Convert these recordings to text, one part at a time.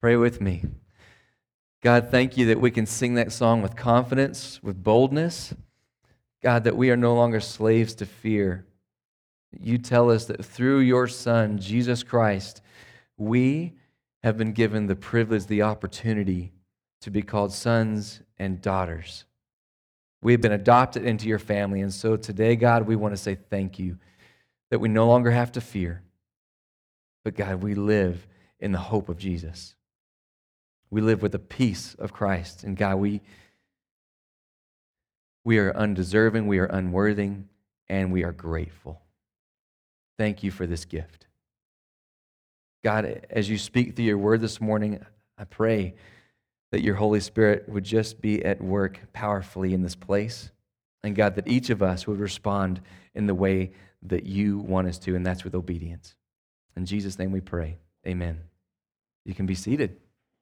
Pray with me. God, thank you that we can sing that song with confidence, with boldness. God, that we are no longer slaves to fear. You tell us that through your Son, Jesus Christ, we have been given the privilege, the opportunity to be called sons and daughters. We have been adopted into your family. And so today, God, we want to say thank you that we no longer have to fear. But God, we live in the hope of Jesus. We live with the peace of Christ. And God, we are undeserving, we are unworthy, and we are grateful. Thank you for this gift. God, as you speak through your word this morning, I pray that your Holy Spirit would just be at work powerfully in this place. And God, that each of us would respond in the way that you want us to, and that's with obedience. In Jesus' name we pray. Amen. You can be seated.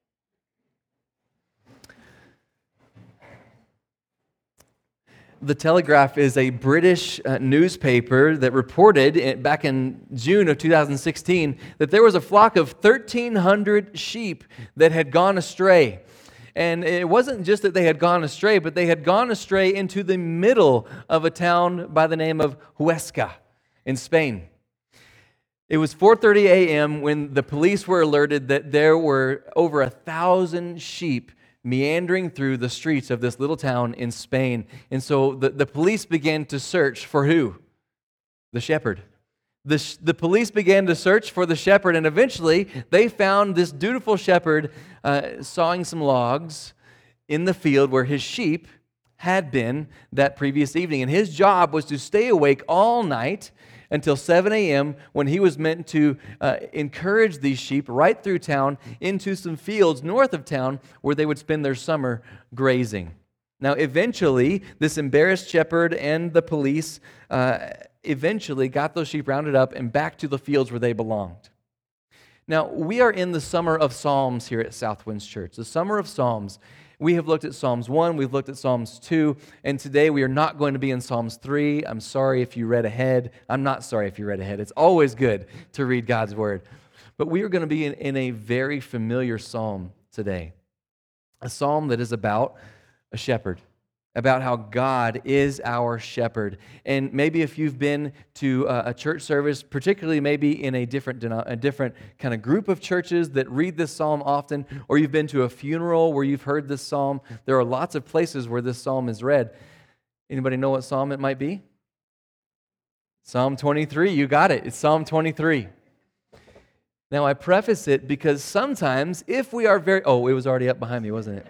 The Telegraph is a British newspaper that reported back in June of 2016 that there was a flock of 1,300 sheep that had gone astray. And it wasn't just that they had gone astray, but they had gone astray into the middle of a town by the name of Huesca in Spain. It was 4:30 a.m. when the police were alerted that there were over 1,000 sheep meandering through the streets of this little town in Spain. And so the police began to search for who? The shepherd. The police began to search for the shepherd, and eventually they found this dutiful shepherd sawing some logs in the field where his sheep had been that previous evening. And his job was to stay awake all night until 7 a.m. when he was meant to encourage these sheep right through town into some fields north of town where they would spend their summer grazing. Now, eventually, this embarrassed shepherd and the police eventually got those sheep rounded up and back to the fields where they belonged. Now, we are in the summer of Psalms here at Southwinds Church. The summer of Psalms. We have looked at Psalms 1, we've looked at Psalms 2, and today we are not going to be in Psalms 3. I'm sorry if you read ahead. I'm not sorry if you read ahead. It's always good to read God's Word. But we are going to be in a very familiar psalm today. A psalm that is about a shepherd, about how God is our shepherd. And maybe if you've been to a church service, particularly maybe in a different kind of group of churches that read this psalm often, or you've been to a funeral where you've heard this psalm, there are lots of places where this psalm is read. Anybody know what psalm it might be? Psalm 23, you got it. It's Psalm 23. Now I preface it because sometimes if we are it was already up behind me, wasn't it?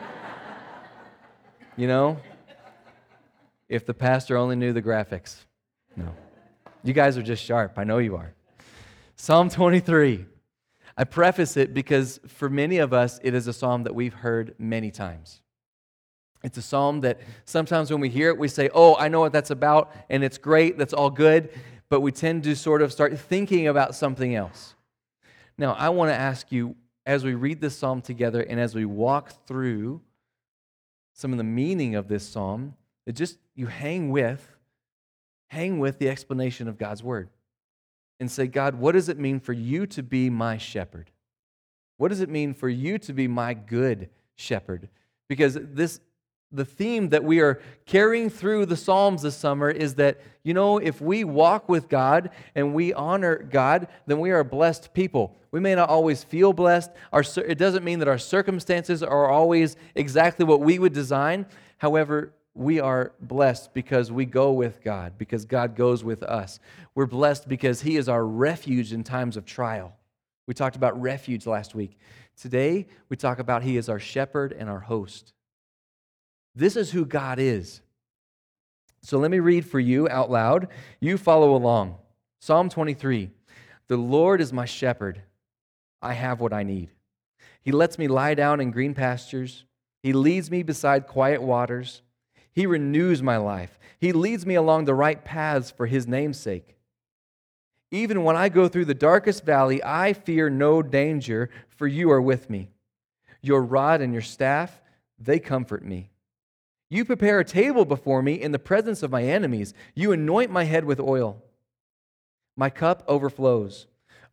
You know, if the pastor only knew the graphics. No. You guys are just sharp. I know you are. Psalm 23. I preface it because for many of us, it is a psalm that we've heard many times. It's a psalm that sometimes when we hear it, we say, oh, I know what that's about, and it's great, that's all good, but we tend to sort of start thinking about something else. Now, I want to ask you, as we read this psalm together and as we walk through some of the meaning of this psalm, that just you hang with the explanation of God's word and say, God, what does it mean for you to be my shepherd? What does it mean for you to be my good shepherd? Because the theme that we are carrying through the Psalms this summer is that, if we walk with God and we honor God, then we are blessed people. We may not always feel blessed. It doesn't mean that our circumstances are always exactly what we would design. However, we are blessed because we go with God, because God goes with us. We're blessed because He is our refuge in times of trial. We talked about refuge last week. Today, we talk about He is our shepherd and our host. This is who God is. So let me read for you out loud. You follow along. Psalm 23. The Lord is my shepherd. I have what I need. He lets me lie down in green pastures. He leads me beside quiet waters. He renews my life. He leads me along the right paths for His name's sake. Even when I go through the darkest valley, I fear no danger, for you are with me. Your rod and your staff, they comfort me. You prepare a table before me in the presence of my enemies. You anoint my head with oil. My cup overflows.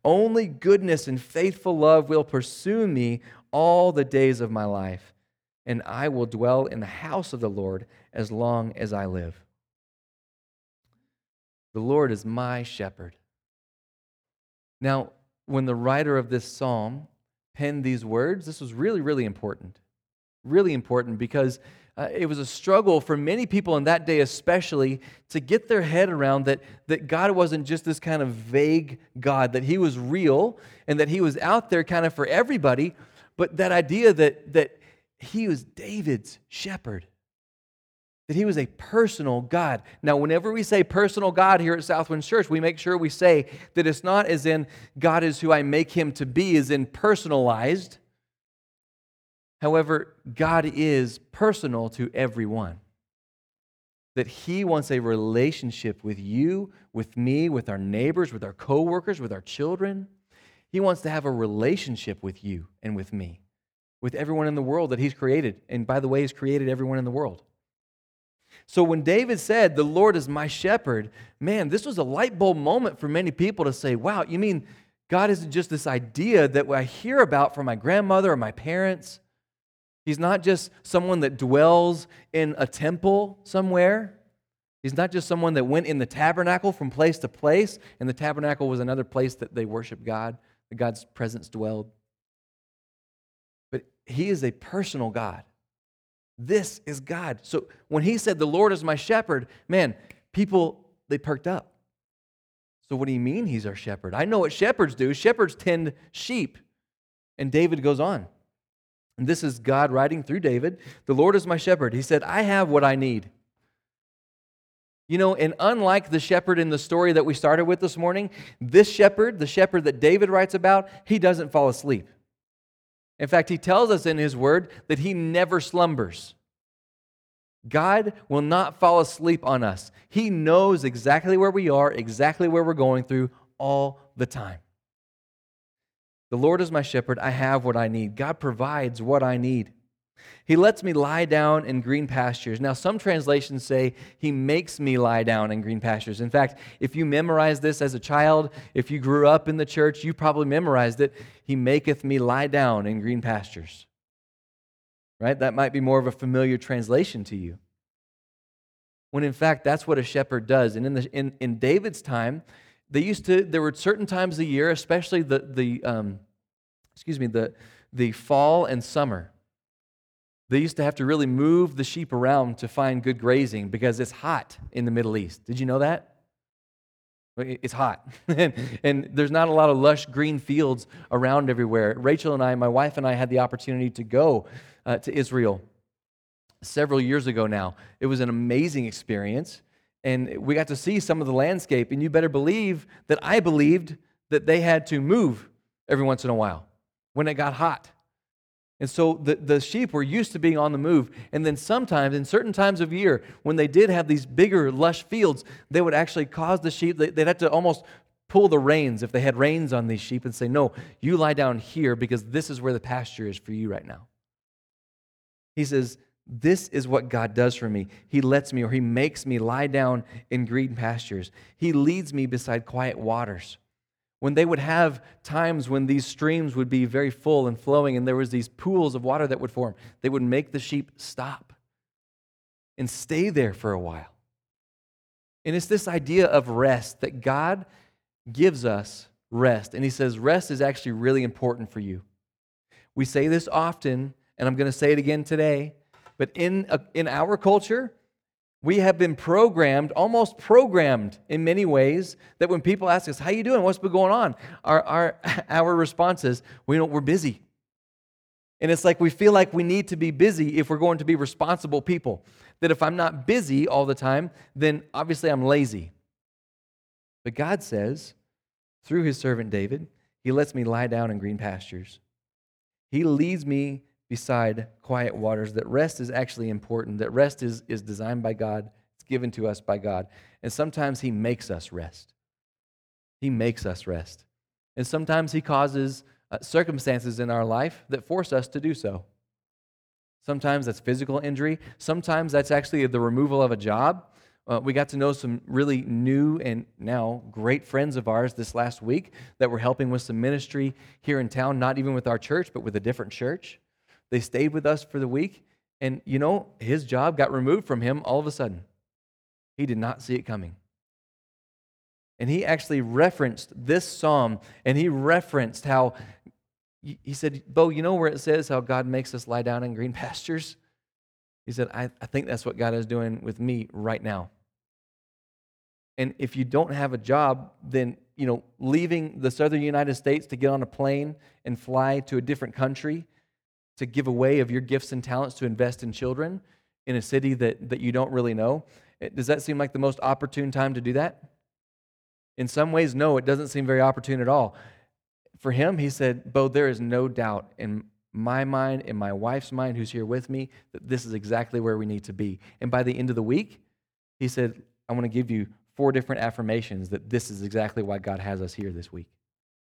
Only goodness and faithful love will pursue me all the days of my life, and I will dwell in the house of the Lord as long as I live. The Lord is my shepherd. Now, when the writer of this psalm penned these words, this was really, really important. Really important because it was a struggle for many people in that day especially to get their head around that God wasn't just this kind of vague God, that He was real and that He was out there kind of for everybody, but that idea that He was David's shepherd, that He was a personal God. Now, whenever we say personal God here at Southwind Church, we make sure we say that it's not as in God is who I make Him to be, as in personalized. However, God is personal to everyone. That He wants a relationship with you, with me, with our neighbors, with our coworkers, with our children. He wants to have a relationship with you and with me, with everyone in the world that He's created. And by the way, He's created everyone in the world. So when David said, "The Lord is my shepherd," man, this was a light bulb moment for many people to say, wow, you mean God isn't just this idea that I hear about from my grandmother or my parents? He's not just someone that dwells in a temple somewhere. He's not just someone that went in the tabernacle from place to place, and the tabernacle was another place that they worshiped God, that God's presence dwelled. But He is a personal God. This is God. So when He said, "The Lord is my shepherd," man, people, they perked up. So what do you mean He's our shepherd? I know what shepherds do. Shepherds tend sheep. And David goes on. And this is God writing through David. "The Lord is my shepherd." He said, "I have what I need." You know, and unlike the shepherd in the story that we started with this morning, this shepherd, the shepherd that David writes about, he doesn't fall asleep. In fact, he tells us in his word that He never slumbers. God will not fall asleep on us. He knows exactly where we are, exactly where we're going through all the time. The Lord is my shepherd. I have what I need. God provides what I need. He lets me lie down in green pastures. Now, some translations say He makes me lie down in green pastures. In fact, if you memorized this as a child, if you grew up in the church, you probably memorized it. He maketh me lie down in green pastures. Right? That might be more of a familiar translation to you. When in fact, that's what a shepherd does. And in David's time, there were certain times of the year, especially the fall and summer. They used to have to really move the sheep around to find good grazing because it's hot in the Middle East. Did you know that? It's hot. And there's not a lot of lush green fields around everywhere. Rachel and I, my wife and I, had the opportunity to go to Israel several years ago now. It was an amazing experience. And we got to see some of the landscape, and you better believe that I believed that they had to move every once in a while when it got hot. And so the sheep were used to being on the move. And then sometimes, in certain times of year, when they did have these bigger, lush fields, they would actually cause the sheep, they'd have to almost pull the reins if they had reins on these sheep and say, "No, you lie down here because this is where the pasture is for you right now." He says, this is what God does for me. He lets me, or He makes me lie down in green pastures. He leads me beside quiet waters. When they would have times when these streams would be very full and flowing and there was these pools of water that would form, they would make the sheep stop and stay there for a while. And it's this idea of rest, that God gives us rest. And He says rest is actually really important for you. We say this often, and I'm going to say it again today, but in our culture, we have been almost programmed in many ways, that when people ask us, "How you doing? What's been going on?" Our response is, we're busy. And it's like we feel like we need to be busy if we're going to be responsible people. That if I'm not busy all the time, then obviously I'm lazy. But God says, through His servant David, He lets me lie down in green pastures. He leads me beside quiet waters, that rest is actually important, that rest is designed by God, it's given to us by God. And sometimes He makes us rest. He makes us rest. And sometimes He causes circumstances in our life that force us to do so. Sometimes that's physical injury. Sometimes that's actually the removal of a job, We got to know some really new and now great friends of ours this last week that were helping with some ministry here in town, not even with our church, but with a different church. They stayed with us for the week, and his job got removed from him all of a sudden. He did not see it coming. And he actually referenced this psalm, and he referenced how, he said, Bo, you know where it says how God makes us lie down in green pastures? He said, I think that's what God is doing with me right now. And if you don't have a job, then, leaving the southern United States to get on a plane and fly to a different country to give away of your gifts and talents to invest in children in a city that you don't really know, does that seem like the most opportune time to do that? In some ways, no, it doesn't seem very opportune at all. For him, he said, Bo, there is no doubt in my mind, in my wife's mind, who's here with me, that this is exactly where we need to be. And by the end of the week, he said, I want to give you 4 different affirmations that this is exactly why God has us here this week.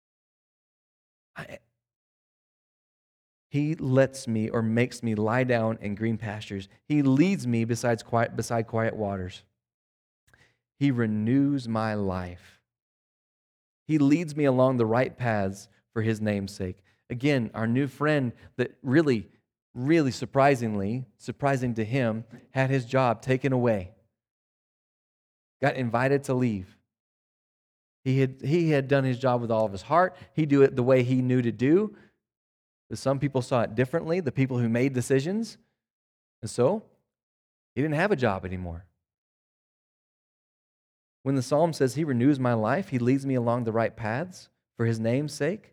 He lets me or makes me lie down in green pastures. He leads me beside quiet waters. He renews my life. He leads me along the right paths for his name's sake. Again, our new friend that really, really surprising to him, had his job taken away. Got invited to leave. He had done his job with all of his heart. He do it the way he knew to do. But some people saw it differently, the people who made decisions. And so, he didn't have a job anymore. When the psalm says he renews my life, he leads me along the right paths for his name's sake.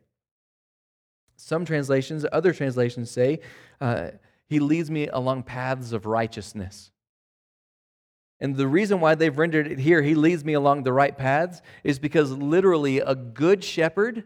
Other translations say, he leads me along paths of righteousness. And the reason why they've rendered it here, he leads me along the right paths, is because literally a good shepherd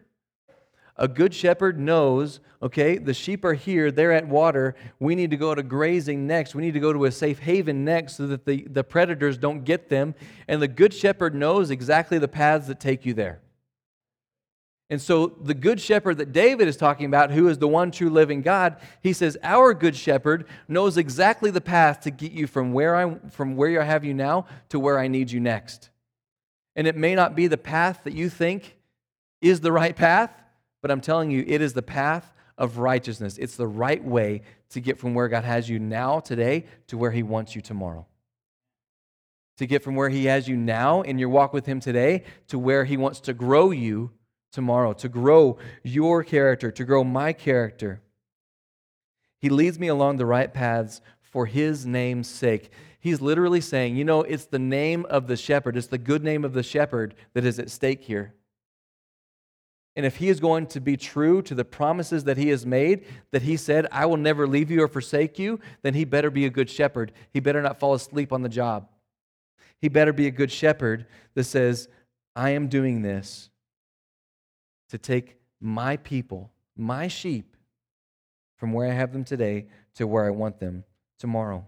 knows, okay, the sheep are here, they're at water, we need to go to grazing next, we need to go to a safe haven next so that the predators don't get them. And the good shepherd knows exactly the paths that take you there. And so the good shepherd that David is talking about, who is the one true living God, he says, our good shepherd knows exactly the path to get you from where I have you now to where I need you next. And it may not be the path that you think is the right path, but I'm telling you, it is the path of righteousness. It's the right way to get from where God has you now, today, to where he wants you tomorrow. To get from where he has you now in your walk with him today to where he wants to grow you tomorrow, to grow your character, to grow my character. He leads me along the right paths for his name's sake. He's literally saying, it's the name of the shepherd, it's the good name of the shepherd that is at stake here. And if he is going to be true to the promises that he has made, that he said, I will never leave you or forsake you, then he better be a good shepherd. He better not fall asleep on the job. He better be a good shepherd that says, I am doing this to take my people, my sheep, from where I have them today to where I want them tomorrow.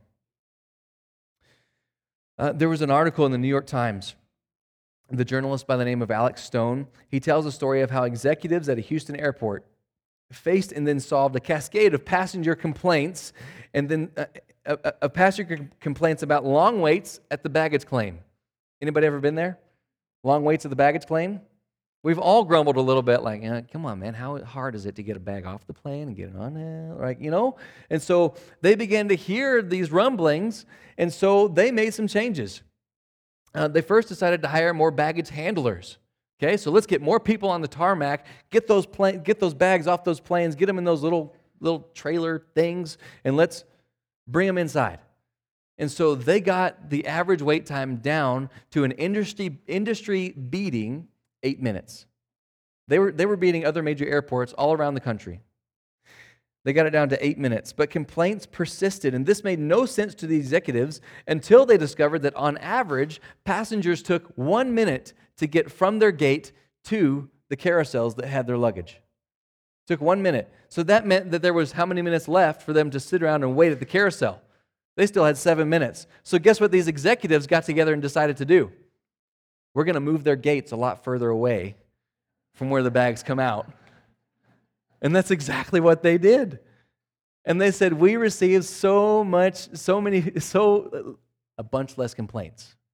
There was an article in the New York Times. The journalist by the name of Alex Stone, he tells a story of how executives at a Houston airport faced and then solved a cascade of passenger complaints and then passenger complaints about long waits at the baggage claim. Anybody ever been there? Long waits at the baggage claim? We've all grumbled a little bit like, come on, man, how hard is it to get a bag off the plane and get it on there? Like, And so they began to hear these rumblings, and so they made some changes. They first decided to hire more baggage handlers. Okay, so let's get more people on the tarmac, get those bags off those planes, get them in those little trailer things, and let's bring them inside. And so they got the average wait time down to an industry-beating 8 minutes. They were beating other major airports all around the country. They got it down to 8 minutes, but complaints persisted, and this made no sense to the executives until they discovered that on average, passengers took 1 minute to get from their gate to the carousels that had their luggage. It took 1 minute. So that meant that there was how many minutes left for them to sit around and wait at the carousel? They still had 7 minutes. So guess what these executives got together and decided to do? We're going to move their gates a lot further away from where the bags come out. And that's exactly what they did. And they said, we received a bunch less complaints,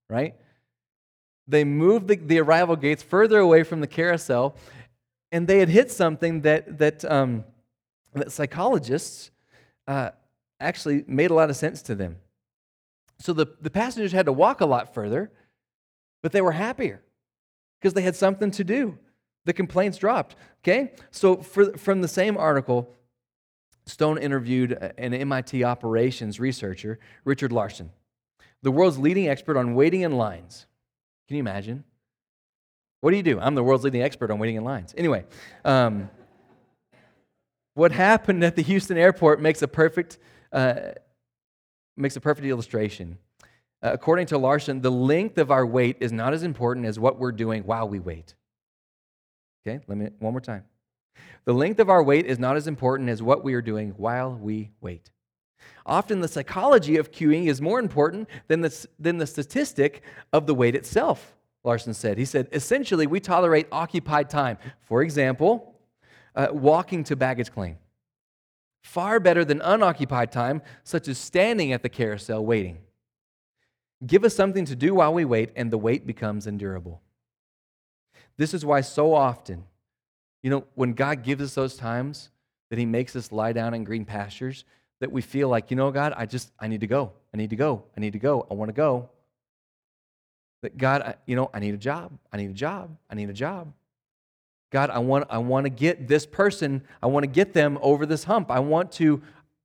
right? They moved the arrival gates further away from the carousel, and they had hit something that psychologists actually made a lot of sense to them. So the passengers had to walk a lot further, but they were happier because they had something to do. The complaints dropped, okay? So from the same article, Stone interviewed an MIT operations researcher, Richard Larson, the world's leading expert on waiting in lines. Can you imagine? What do? I'm the world's leading expert on waiting in lines. Anyway, what happened at the Houston airport makes a perfect illustration. According to Larson, the length of our wait is not as important as what we're doing while we wait. Okay, one more time. The length of our wait is not as important as what we are doing while we wait. Often the psychology of queuing is more important than the statistic of the wait itself, Larson said. He said, essentially, we tolerate occupied time. For example, walking to baggage claim. Far better than unoccupied time, such as standing at the carousel waiting. Give us something to do while we wait, and the wait becomes endurable. This is why so often, when God gives us those times that He makes us lie down in green pastures, that we feel like, God, I need to go. I need to go. I need to go. I want to go. That God, I need a job. I need a job. I need a job. God, I want to get this person, I want to get them over this hump. I want to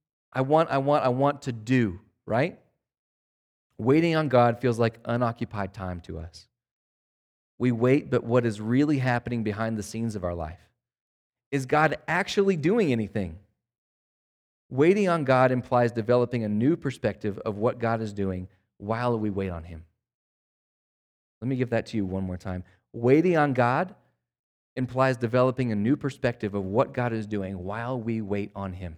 do, right? Waiting on God feels like unoccupied time to us. We wait, but what is really happening behind the scenes of our life? Is God actually doing anything? Waiting on God implies developing a new perspective of what God is doing while we wait on Him. Let me give that to you one more time. Waiting on God implies developing a new perspective of what God is doing while we wait on Him.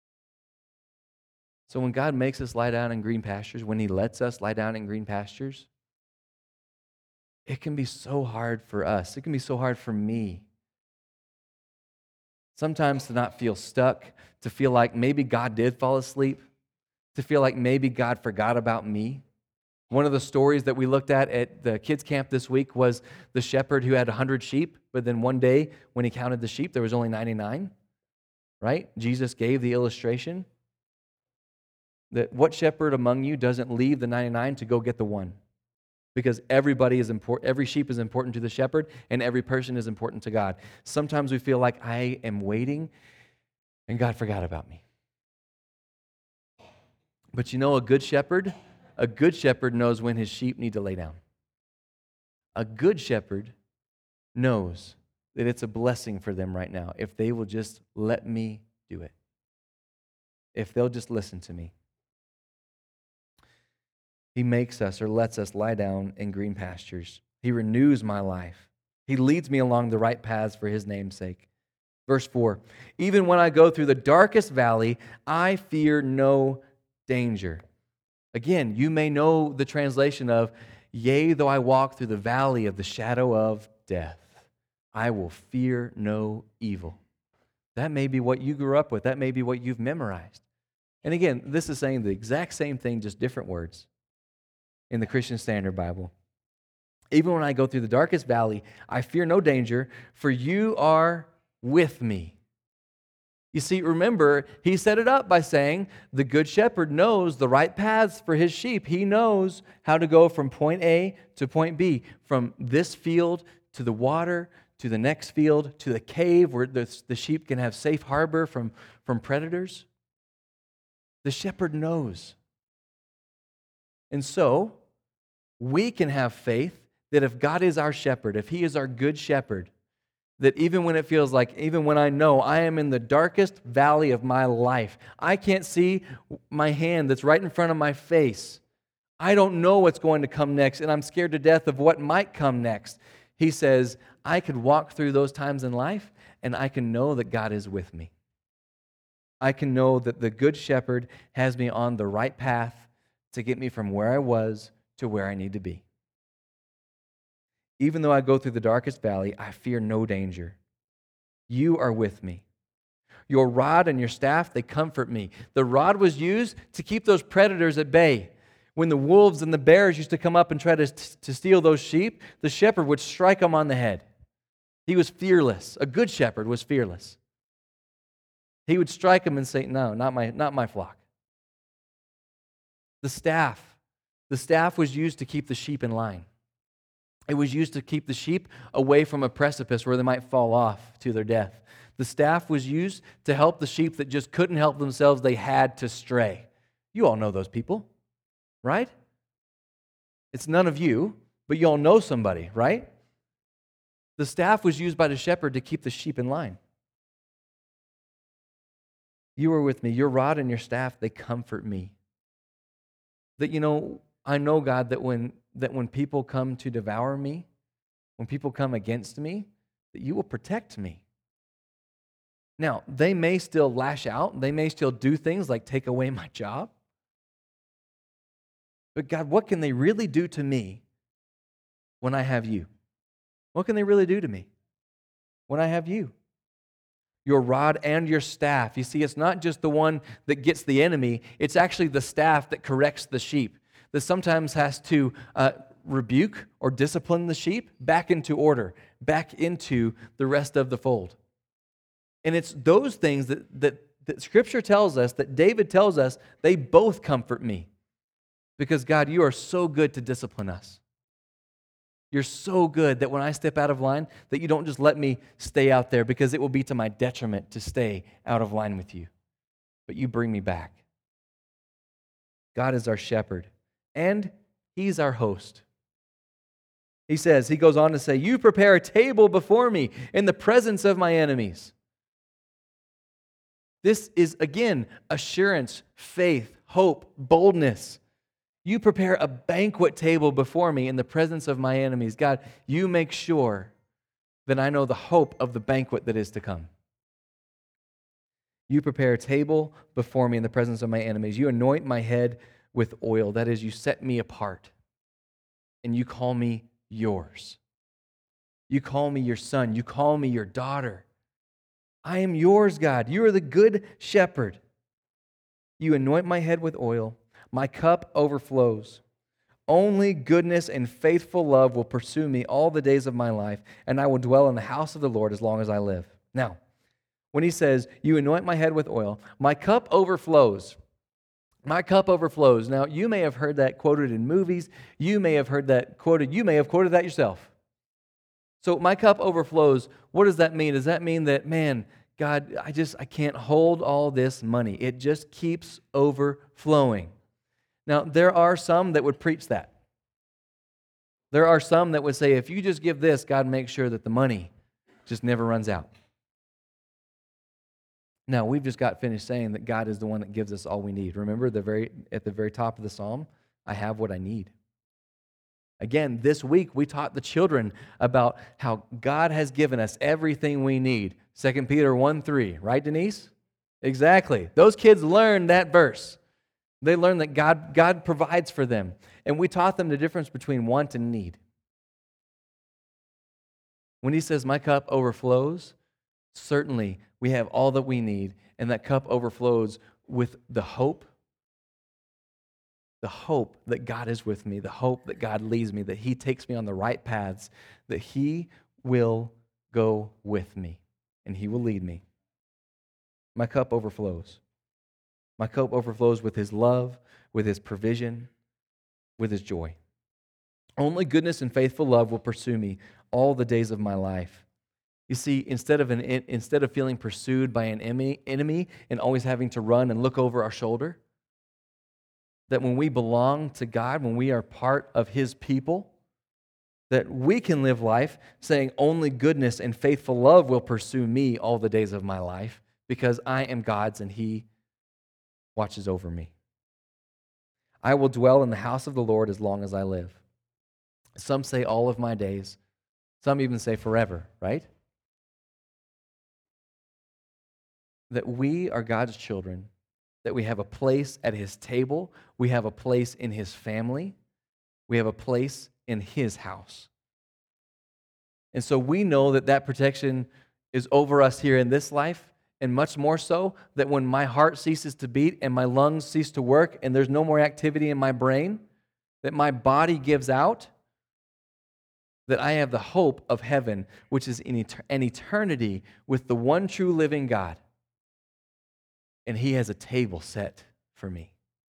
So when God makes us lie down in green pastures, when He lets us lie down in green pastures, it can be so hard for us. It can be so hard for me. Sometimes to not feel stuck, to feel like maybe God did fall asleep, to feel like maybe God forgot about me. One of the stories that we looked at the kids' camp this week was the shepherd who had 100 sheep, but then one day when he counted the sheep, there was only 99, right? Jesus gave the illustration that what shepherd among you doesn't leave the 99 to go get the one? Because everybody is important, every sheep is important to the shepherd, and every person is important to God. Sometimes we feel like I am waiting, and God forgot about me. But a good shepherd knows when his sheep need to lay down. A good shepherd knows that it's a blessing for them right now if they will just let me do it. If they'll just listen to me. He makes us or lets us lie down in green pastures. He renews my life. He leads me along the right paths for His name's sake. Verse 4, even when I go through the darkest valley, I fear no danger. Again, you may know the translation of, yea, though I walk through the valley of the shadow of death, I will fear no evil. That may be what you grew up with. That may be what you've memorized. And again, this is saying the exact same thing, just different words in the Christian Standard Bible. Even when I go through the darkest valley, I fear no danger, for you are with me. You see, remember, he set it up by saying the good shepherd knows the right paths for his sheep. He knows how to go from point A to point B, from this field to the water, to the next field, to the cave where the sheep can have safe harbor from predators. The shepherd knows. And so, we can have faith that if God is our shepherd, if He is our good shepherd, that even when it feels like, even when I know I am in the darkest valley of my life, I can't see my hand that's right in front of my face. I don't know what's going to come next, and I'm scared to death of what might come next. He says, I could walk through those times in life, and I can know that God is with me. I can know that the good shepherd has me on the right path to get me from where I was to where I need to be. Even though I go through the darkest valley, I fear no danger. You are with me. Your rod and your staff, they comfort me. The rod was used to keep those predators at bay. When the wolves and the bears used to come up and try to steal those sheep, the shepherd would strike them on the head. He was fearless. A good shepherd was fearless. He would strike them and say, no, not my flock. The staff was used to keep the sheep in line. It was used to keep the sheep away from a precipice where they might fall off to their death. The staff was used to help the sheep that just couldn't help themselves. They had to stray. You all know those people, right? It's none of you, but you all know somebody, right? The staff was used by the shepherd to keep the sheep in line. You are with me. Your rod and your staff, they comfort me. That, I know, God, that when people come to devour me, when people come against me, that you will protect me. Now, they may still lash out. They may still do things like take away my job. But God, what can they really do to me when I have you? What can they really do to me when I have you? Your rod and your staff. You see, it's not just the one that gets the enemy. It's actually the staff that corrects the sheep, that sometimes has to rebuke or discipline the sheep back into order, back into the rest of the fold. And it's those things that Scripture tells us, that David tells us, they both comfort me. Because, God, you are so good to discipline us. You're so good that when I step out of line, that you don't just let me stay out there, because it will be to my detriment to stay out of line with you. But you bring me back. God is our shepherd, and He's our host. He goes on to say, you prepare a table before me in the presence of my enemies. This is, again, assurance, faith, hope, boldness. You prepare a banquet table before me in the presence of my enemies. God, you make sure that I know the hope of the banquet that is to come. You prepare a table before me in the presence of my enemies. You anoint my head with oil. That is, you set me apart. And you call me yours. You call me your son. You call me your daughter. I am yours, God. You are the good shepherd. You anoint my head with oil. My cup overflows. Only goodness and faithful love will pursue me all the days of my life, and I will dwell in the house of the Lord as long as I live. Now, when he says, you anoint my head with oil, my cup overflows. My cup overflows. Now, you may have heard that quoted in movies. You may have heard that quoted. You may have quoted that yourself. So, my cup overflows. What does that mean? Does that mean that, man, God, I can't hold all this money. It just keeps overflowing. Now, there are some that would preach that. There are some that would say, if you just give this, God makes sure that the money just never runs out. Now, we've just got finished saying that God is the one that gives us all we need. Remember, at the very top of the psalm, I have what I need. Again, this week, we taught the children about how God has given us everything we need. 2 Peter 1:3, right, Denise? Exactly. Those kids learned that verse. They learn that God provides for them. And we taught them the difference between want and need. When he says, my cup overflows, certainly we have all that we need. And that cup overflows with the hope that God is with me, the hope that God leads me, that he takes me on the right paths, that he will go with me and he will lead me. My cup overflows. My cup overflows with his love, with his provision, with his joy. Only goodness and faithful love will pursue me all the days of my life. You see, instead of feeling pursued by an enemy and always having to run and look over our shoulder, that when we belong to God, when we are part of his people, that we can live life saying only goodness and faithful love will pursue me all the days of my life because I am God's and he watches over me. I will dwell in the house of the Lord as long as I live. Some say all of my days. Some even say forever, right? That we are God's children, that we have a place at his table, we have a place in his family, we have a place in his house. And so we know that protection is over us here in this life, and much more so that when my heart ceases to beat and my lungs cease to work and there's no more activity in my brain, that my body gives out, that I have the hope of heaven, which is an eternity with the one true living God. And He has a table set for me.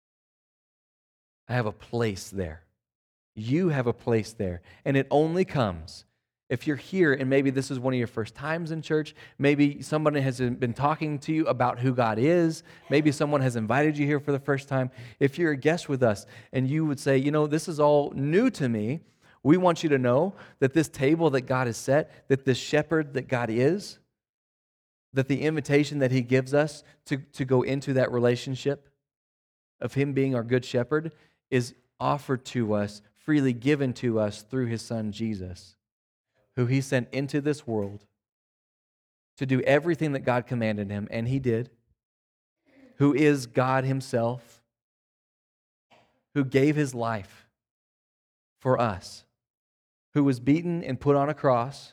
I have a place there. You have a place there. And it only comes if you're here and maybe this is one of your first times in church. Maybe somebody has been talking to you about who God is. Maybe someone has invited you here for the first time. If you're a guest with us and you would say, this is all new to me, we want you to know that this table that God has set, that this shepherd that God is, that the invitation that He gives us to go into that relationship of Him being our good shepherd is offered to us, freely given to us through His Son Jesus, who He sent into this world to do everything that God commanded Him, and He did, who is God Himself, who gave His life for us, who was beaten and put on a cross,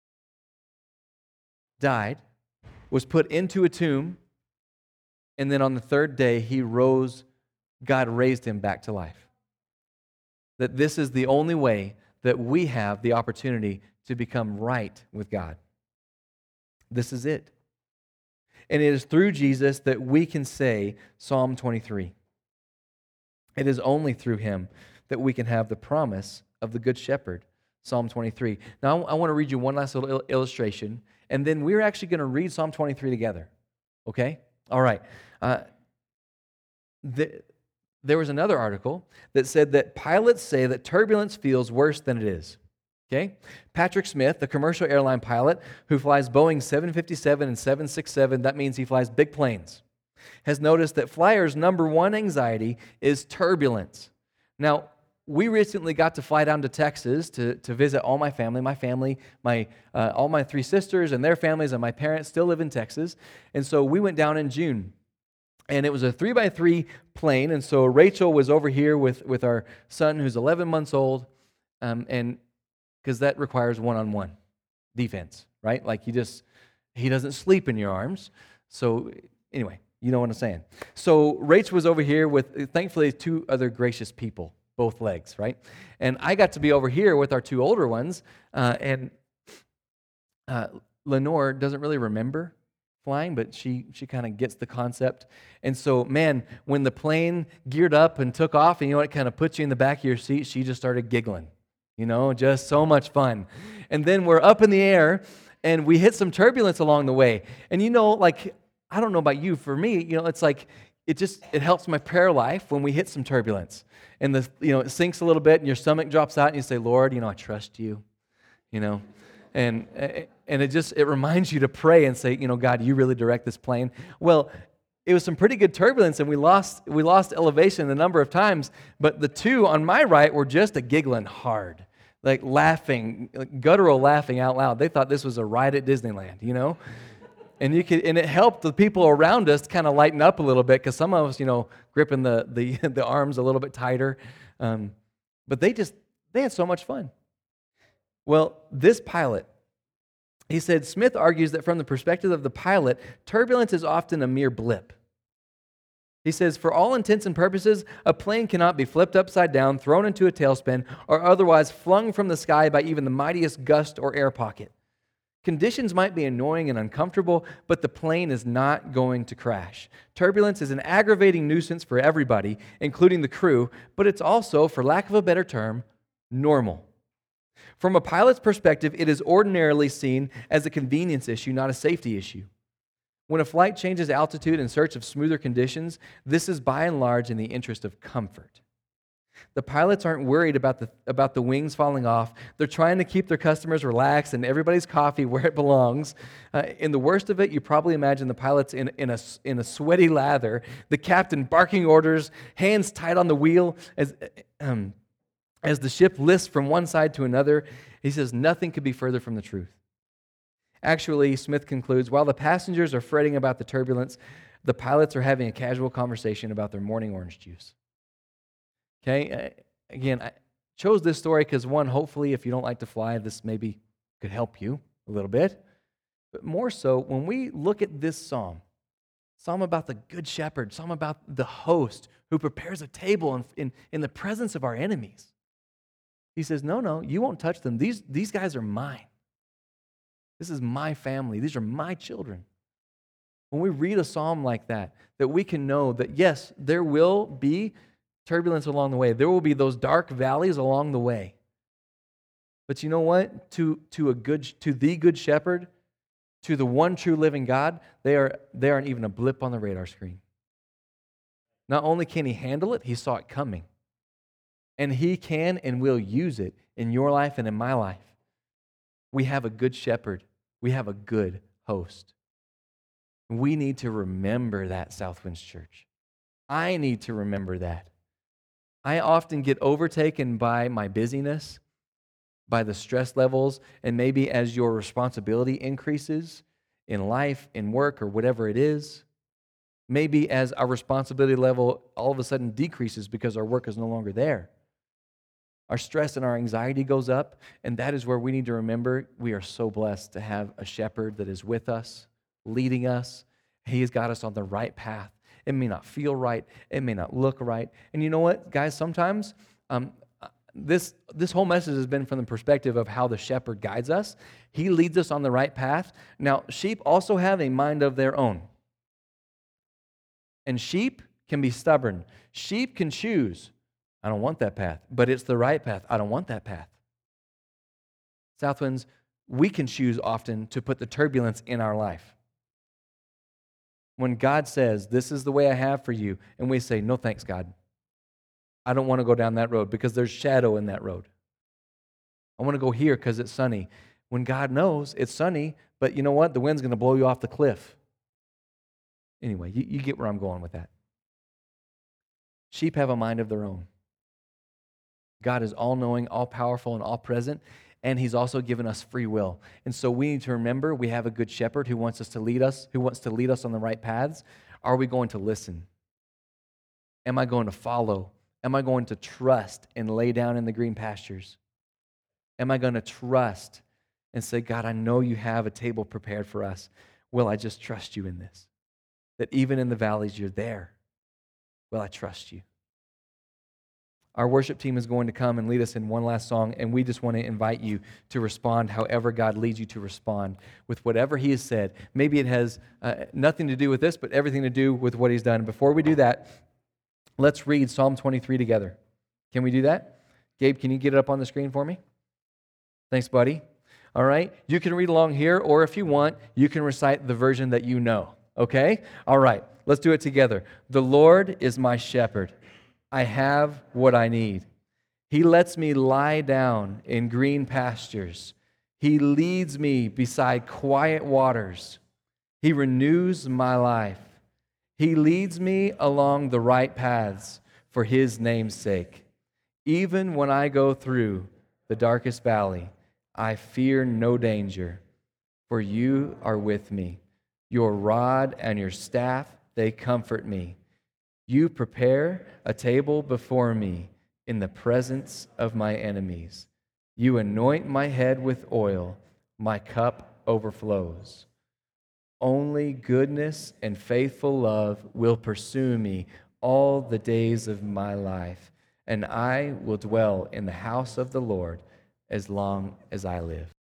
died, was put into a tomb, and then on the third day He rose. God raised Him back to life. That this is the only way that we have the opportunity to become right with God. This is it. And it is through Jesus that we can say Psalm 23. It is only through Him that we can have the promise of the Good Shepherd, Psalm 23. Now, I want to read you one last little illustration, and then we're actually going to read Psalm 23 together. Okay? All right. There was another article that said that pilots say that turbulence feels worse than it is. Okay? Patrick Smith, the commercial airline pilot who flies Boeing 757 and 767, that means he flies big planes, has noticed that flyers' number one anxiety is turbulence. Now, we recently got to fly down to Texas to visit all my family, all my three sisters and their families, and my parents still live in Texas. And so we went down in June. And it was a 3x3 plane, and so Rachel was over here with our son who's 11 months old, and because that requires one-on-one defense, right? Like he doesn't sleep in your arms. So anyway, you know what I'm saying. So Rachel was over here with, thankfully, two other gracious people, both legs, right? And I got to be over here with our two older ones, and Lenore doesn't really remember flying, but she kind of gets the concept. And so, man, when the plane geared up and took off, and it kind of puts you in the back of your seat, she just started giggling. Just so much fun. And then we're up in the air, and we hit some turbulence along the way. And I don't know about you, for me, it's like it helps my prayer life when we hit some turbulence. And it sinks a little bit, and your stomach drops out, and you say, Lord, I trust you, And it reminds you to pray and say, God, you really direct this plane. Well, it was some pretty good turbulence, and we lost elevation a number of times, but the two on my right were just giggling hard, like laughing, guttural laughing out loud. They thought this was a ride at Disneyland, And it helped the people around us kind of lighten up a little bit, because some of us, gripping the arms a little bit tighter. But they had so much fun. Well, this pilot, he said, Smith argues that from the perspective of the pilot, turbulence is often a mere blip. He says, for all intents and purposes, a plane cannot be flipped upside down, thrown into a tailspin, or otherwise flung from the sky by even the mightiest gust or air pocket. Conditions might be annoying and uncomfortable, but the plane is not going to crash. Turbulence is an aggravating nuisance for everybody, including the crew, but it's also, for lack of a better term, normal. From a pilot's perspective, it is ordinarily seen as a convenience issue, not a safety issue. When a flight changes altitude in search of smoother conditions, this is by and large in the interest of comfort. The pilots aren't worried about the wings falling off. They're trying to keep their customers relaxed and everybody's coffee where it belongs. In the worst of it, you probably imagine the pilots in a sweaty lather, the captain barking orders, hands tight on the wheel as the ship lifts from one side to another. He says nothing could be further from the truth. Actually, Smith concludes, while the passengers are fretting about the turbulence, the pilots are having a casual conversation about their morning orange juice. Okay, again, I chose this story because, one, hopefully if you don't like to fly, this maybe could help you a little bit. But more so, when we look at this psalm, Psalm about the good shepherd, psalm about the host who prepares a table in the presence of our enemies. He says, no, you won't touch them. These guys are mine. This is my family. These are my children. When we read a psalm like that we can know that, yes, there will be turbulence along the way. There will be those dark valleys along the way. But you know what? To the good shepherd, to the one true living God, they aren't even a blip on the radar screen. Not only can he handle it, he saw it coming. And he can and will use it in your life and in my life. We have a good shepherd. We have a good host. We need to remember that, Southwinds Church. I need to remember that. I often get overtaken by my busyness, by the stress levels, and maybe as your responsibility increases in life, in work, or whatever it is, maybe as our responsibility level all of a sudden decreases because our work is no longer there. Our stress and our anxiety goes up, and that is where we need to remember we are so blessed to have a shepherd that is with us, leading us. He has got us on the right path. It may not feel right. It may not look right. And you know what, guys? Sometimes this whole message has been from the perspective of how the shepherd guides us. He leads us on the right path. Now, sheep also have a mind of their own. And sheep can be stubborn. Sheep can choose. I don't want that path, but it's the right path. I don't want that path. Southwinds, we can choose often to put the turbulence in our life. When God says, this is the way I have for you, and we say, no thanks, God. I don't want to go down that road because there's shadow in that road. I want to go here because it's sunny. When God knows it's sunny, but you know what? The wind's going to blow you off the cliff. Anyway, you get where I'm going with that. Sheep have a mind of their own. God is all-knowing, all-powerful, and all-present, and He's also given us free will. And so we need to remember we have a good shepherd who wants to lead us on the right paths. Are we going to listen? Am I going to follow? Am I going to trust and lay down in the green pastures? Am I going to trust and say, God, I know you have a table prepared for us. Will I just trust you in this? That even in the valleys, you're there. Will I trust you? Our worship team is going to come and lead us in one last song, and we just want to invite you to respond however God leads you to respond with whatever He has said. Maybe it has nothing to do with this, but everything to do with what He's done. Before we do that, let's read Psalm 23 together. Can we do that? Gabe, can you get it up on the screen for me? Thanks, buddy. All right. You can read along here, or if you want, you can recite the version that you know. Okay? All right. Let's do it together. The Lord is my shepherd. I have what I need. He lets me lie down in green pastures. He leads me beside quiet waters. He renews my life. He leads me along the right paths for His name's sake. Even when I go through the darkest valley, I fear no danger, for you are with me. Your rod and your staff, they comfort me. You prepare a table before me in the presence of my enemies. You anoint my head with oil. My cup overflows. Only goodness and faithful love will pursue me all the days of my life, and I will dwell in the house of the Lord as long as I live.